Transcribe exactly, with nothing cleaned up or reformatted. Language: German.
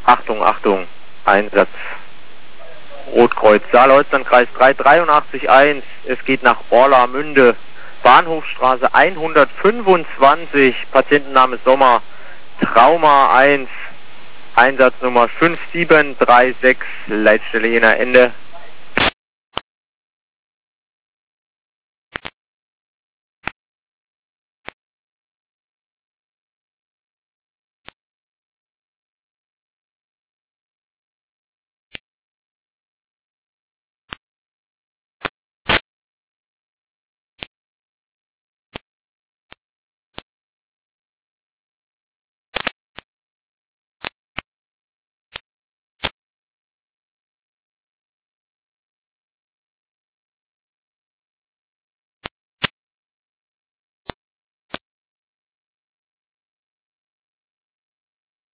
Achtung, Achtung, Einsatz. Rotkreuz, Saarlandkreis drei drei acht eins, es geht nach Orlamünde, Bahnhofstraße hundertfünfundzwanzig, Patientenname Sommer, Trauma eins, Einsatznummer fünf sieben drei sechs, Leitstelle Jena Ende.